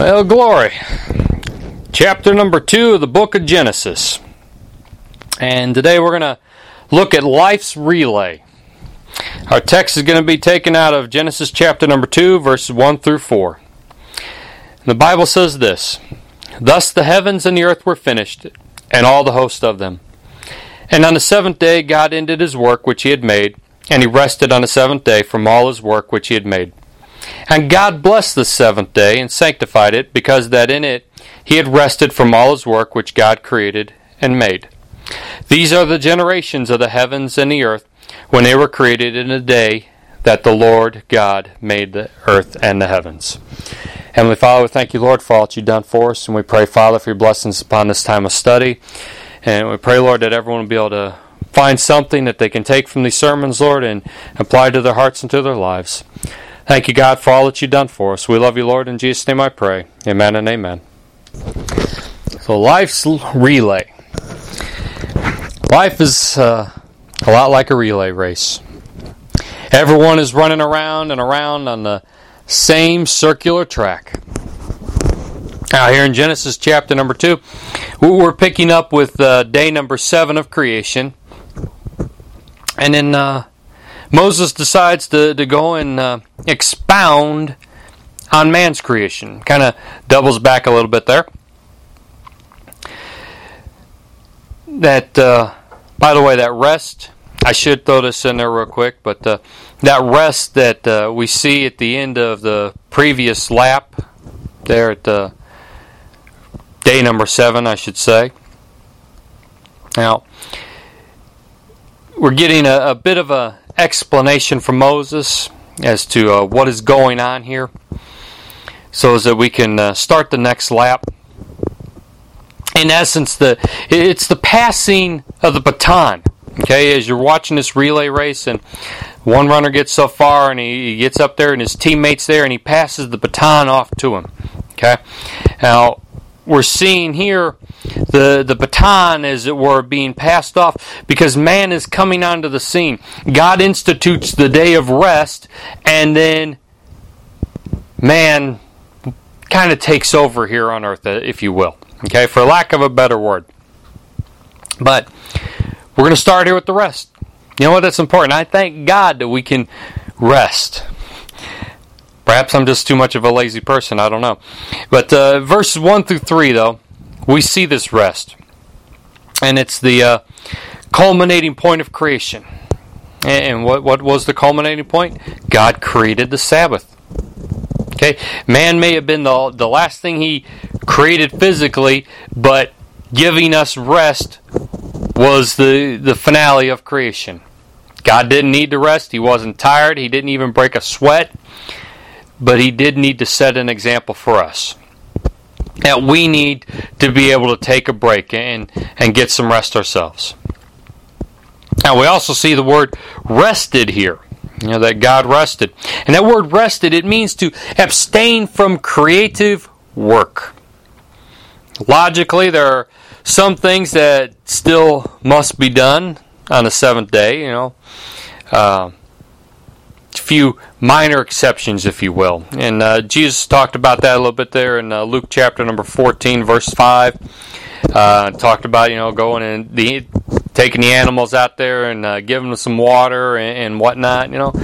Well, glory. Chapter number 2 of the book of Genesis. And today we're going to look at life's relay. Our text is going to be taken out of Genesis chapter number 2, verses 1 through 4. The Bible says this: Thus the heavens and the earth were finished, and all the host of them. And on the seventh day God ended his work which he had made, and he rested on the seventh day from all his work which he had made. And God blessed the seventh day and sanctified it, because that in it he had rested from all his work which God created and made. These are the generations of the heavens and the earth, when they were created in the day that the Lord God made the earth and the heavens. Heavenly Father, we thank you, Lord, for all that you've done for us, and we pray, Father, for your blessings upon this time of study. And we pray, Lord, that everyone will be able to find something that they can take from these sermons, Lord, and apply to their hearts and to their lives. Thank you, God, for all that you've done for us. We love you, Lord. In Jesus' name I pray. Amen and amen. So life's relay. Life is a lot like a relay race. Everyone is running around and around on the same circular track. Now here in Genesis chapter number 2, we're picking up with day number 7 of creation. And then Moses decides to go and expound on man's creation. Kind of doubles back a little bit there. That, by the way, that rest, I should throw this in there real quick, but that rest that we see at the end of the previous lap, there at day number 7, I should say. Now, we're getting a bit of a explanation from Moses as to what is going on here, so as that we can start the next lap. In essence, it's the passing of the baton. Okay, as you're watching this relay race, and one runner gets so far, and he gets up there, and his teammate's there, and he passes the baton off to him. Okay, now we're seeing here the baton, as it were, being passed off because man is coming onto the scene. God institutes the day of rest, and then man kind of takes over here on earth, if you will. Okay, for lack of a better word. But we're going to start here with the rest. You know what? That's important. I thank God that we can rest. Perhaps I'm just too much of a lazy person. I don't know. But verses 1 through 3, though, we see this rest. And it's the culminating point of creation. And what was the culminating point? God created the Sabbath. Okay, man may have been the last thing he created physically, but giving us rest was the finale of creation. God didn't need to rest. He wasn't tired. He didn't even break a sweat. But he did need to set an example for us. That we need to be able to take a break and get some rest ourselves. Now we also see the word rested here. You know, that God rested. And that word rested, it means to abstain from creative work. Logically, there are some things that still must be done on the seventh day, you know. A few minor exceptions, if you will. And Jesus talked about that a little bit there in Luke chapter number 14, verse 5. Talked about, you know, going and taking the animals out there and giving them some water and whatnot, you know.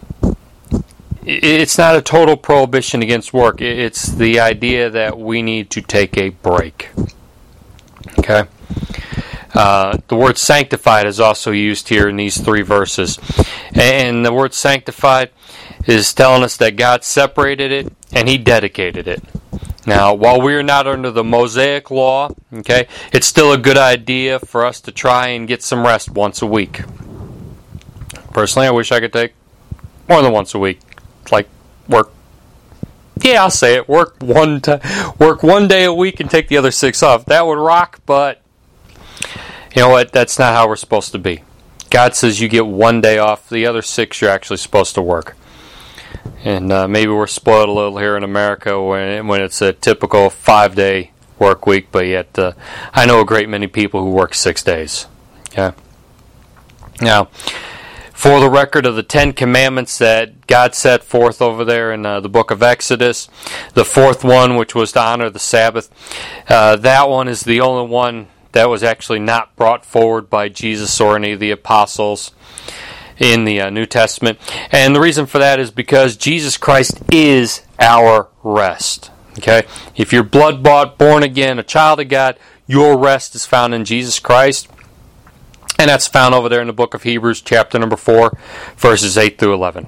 It's not a total prohibition against work. It's the idea that we need to take a break. Okay? The word sanctified is also used here in these 3 verses. And the word sanctified is telling us that God separated it and He dedicated it. Now, while we are not under the Mosaic law, okay, it's still a good idea for us to try and get some rest once a week. Personally, I wish I could take more than once a week. Like work. Yeah, I'll say it. Work one day a week and take the other 6 off. That would rock, but you know what? That's not how we're supposed to be. God says you get 1 day off. The other 6 you're actually supposed to work. And maybe we're spoiled a little here in America when it's a typical 5-day work week, but yet I know a great many people who work 6 days. Okay. Now, for the record of the 10 Commandments that God set forth over there in the book of Exodus. The fourth one, which was to honor the Sabbath, that one is the only one that was actually not brought forward by Jesus or any of the apostles in the New Testament. And the reason for that is because Jesus Christ is our rest. Okay? If you're blood-bought, born again, a child of God, your rest is found in Jesus Christ. And that's found over there in the book of Hebrews, chapter number 4, verses 8 through 11.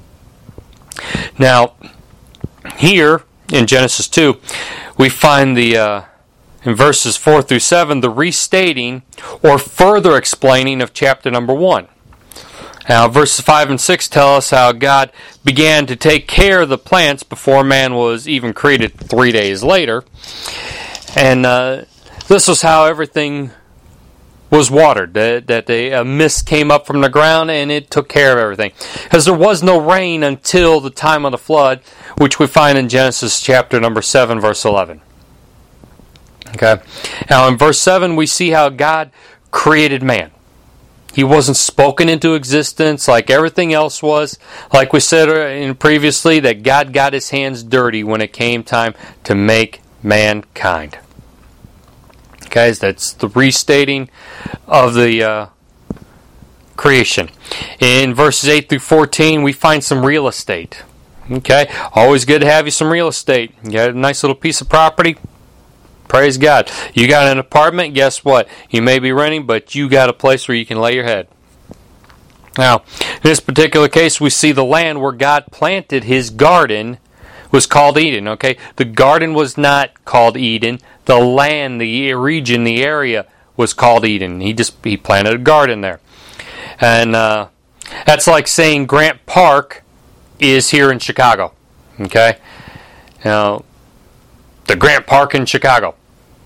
Now, here in Genesis 2, we find in verses 4 through 7, the restating or further explaining of chapter number 1. Now, verses 5 and 6 tell us how God began to take care of the plants before man was even created 3 days later. And this was how everything was watered, that a mist came up from the ground and it took care of everything. Because there was no rain until the time of the flood, which we find in Genesis chapter number 7, verse 11. Okay. Now in verse 7 we see how God created man. He wasn't spoken into existence like everything else was. Like we said previously, that God got his hands dirty when it came time to make mankind. Guys, that's the restating of the creation. In verses 8 through 14, we find some real estate. Okay, always good to have you some real estate. You got a nice little piece of property. Praise God. You got an apartment, guess what? You may be renting, but you got a place where you can lay your head. Now, in this particular case, we see the land where God planted his garden was called Eden, okay? The garden was not called Eden. The land, the region, the area was called Eden. He planted a garden there. And that's like saying Grant Park is here in Chicago, okay? Now, the Grant Park in Chicago.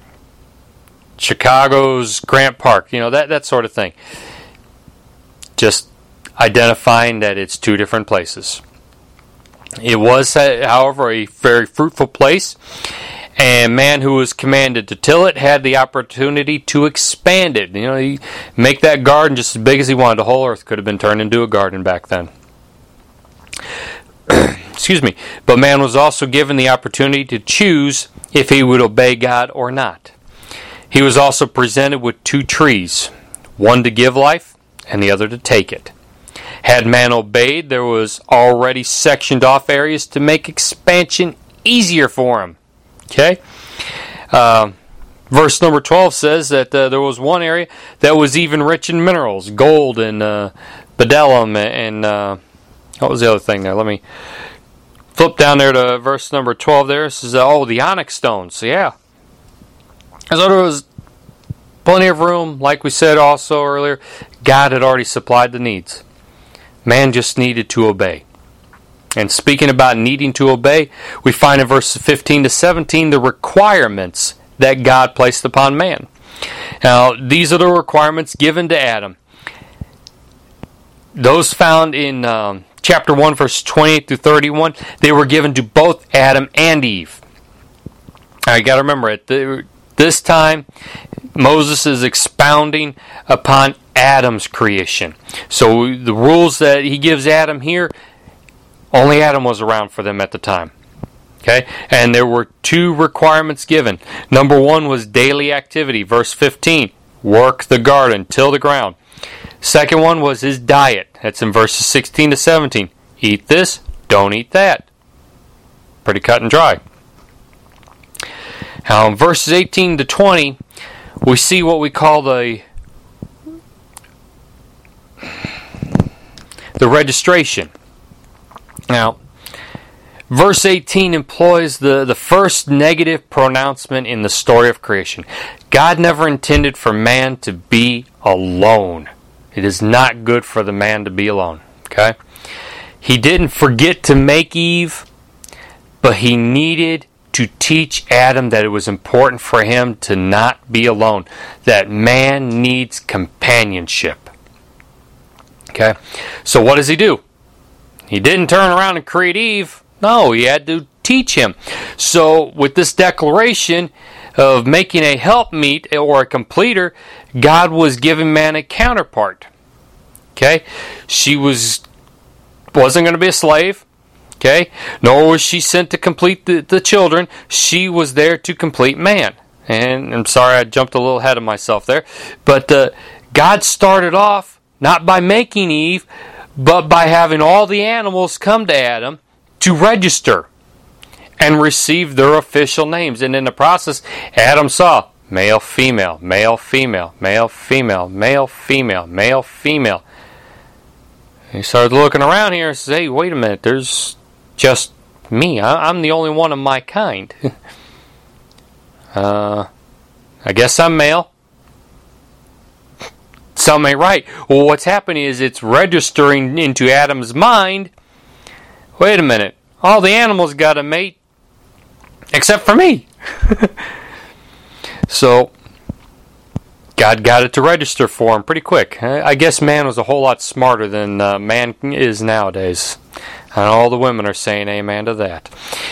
Chicago's Grant Park, that sort of thing. Just identifying that it's two different places. It was, however, a very fruitful place, and man who was commanded to till it had the opportunity to expand it. He make that garden just as big as he wanted. The whole earth could have been turned into a garden back then. Excuse me. But man was also given the opportunity to choose if he would obey God or not. He was also presented with two trees, one to give life and the other to take it. Had man obeyed, there was already sectioned off areas to make expansion easier for him. Okay? Verse number 12 says that there was one area that was even rich in minerals, gold and bdellium and what was the other thing there? Let me flip down there to verse number 12 there. It says, the onyx stones. So, yeah. So there was plenty of room. Like we said also earlier, God had already supplied the needs. Man just needed to obey. And speaking about needing to obey, we find in verses 15 to 17 the requirements that God placed upon man. Now, these are the requirements given to Adam. Those found in chapter 1, verse 28 through 31, they were given to both Adam and Eve. Now, you got to remember, at this time, Moses is expounding upon Adam's creation. So the rules that he gives Adam here, only Adam was around for them at the time. Okay? And there were two requirements given. Number one was daily activity. Verse 15, work the garden, till the ground. Second one was his diet. That's in verses 16 to 17. Eat this, don't eat that. Pretty cut and dry. Now in verses 18 to 20, we see what we call the registration. Now, verse 18 employs the first negative pronouncement in the story of creation. God never intended for man to be alone. It is not good for the man to be alone. Okay? He didn't forget to make Eve, but he needed to teach Adam that it was important for him to not be alone. That man needs companionship. Okay? So what does he do? He didn't turn around and create Eve. No, he had to teach him. So with this declaration of making a helpmeet or a completer, God was giving man a counterpart Okay? She wasn't going to be a slave. Okay? Nor was she sent to complete the children. She was there to complete man. And I'm sorry I jumped a little ahead of myself there. But God started off not by making Eve, but by having all the animals come to Adam to register and receive their official names. And in the process, Adam saw male, female, male, female, male, female, male, female, male, female. He started looking around here and says, hey, wait a minute, there's just me. I'm the only one of my kind. I guess I'm male. Something ain't right. Well, what's happening is it's registering into Adam's mind, wait a minute, all the animals got a mate except for me. So, God got it to register for him pretty quick. I guess man was a whole lot smarter than man is nowadays. And all the women are saying amen to that.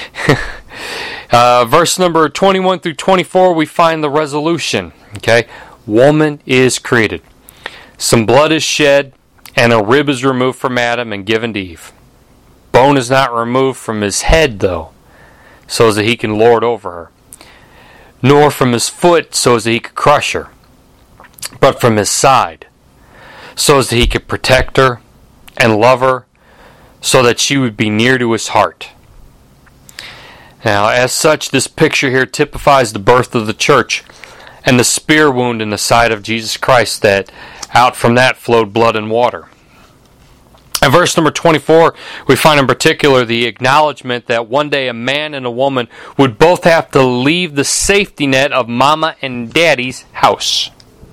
Verse number 21 through 24, we find the resolution. Okay, woman is created. Some blood is shed, and a rib is removed from Adam and given to Eve. Bone is not removed from his head, though, so that he can lord over her. Nor from his foot, so as that he could crush her. But from his side, so as that he could protect her and love her, so that she would be near to his heart. Now, as such, this picture here typifies the birth of the church and the spear wound in the side of Jesus Christ, that out from that flowed blood and water. In verse number 24, we find in particular the acknowledgement that one day a man and a woman would both have to leave the safety net of mama and daddy's house.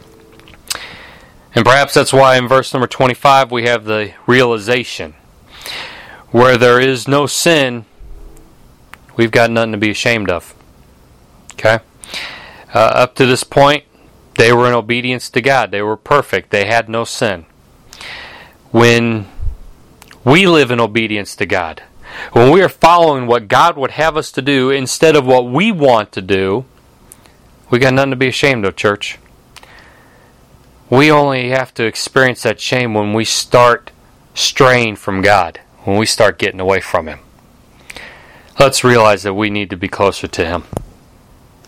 And perhaps that's why in verse number 25 we have the realization. Where there is no sin, we've got nothing to be ashamed of. Okay? Up to this point, they were in obedience to God. They were perfect. They had no sin. When we live in obedience to God, when we are following what God would have us to do instead of what we want to do, we got nothing to be ashamed of, church. We only have to experience that shame when we start straying from God, when we start getting away from Him. Let's realize that we need to be closer to Him.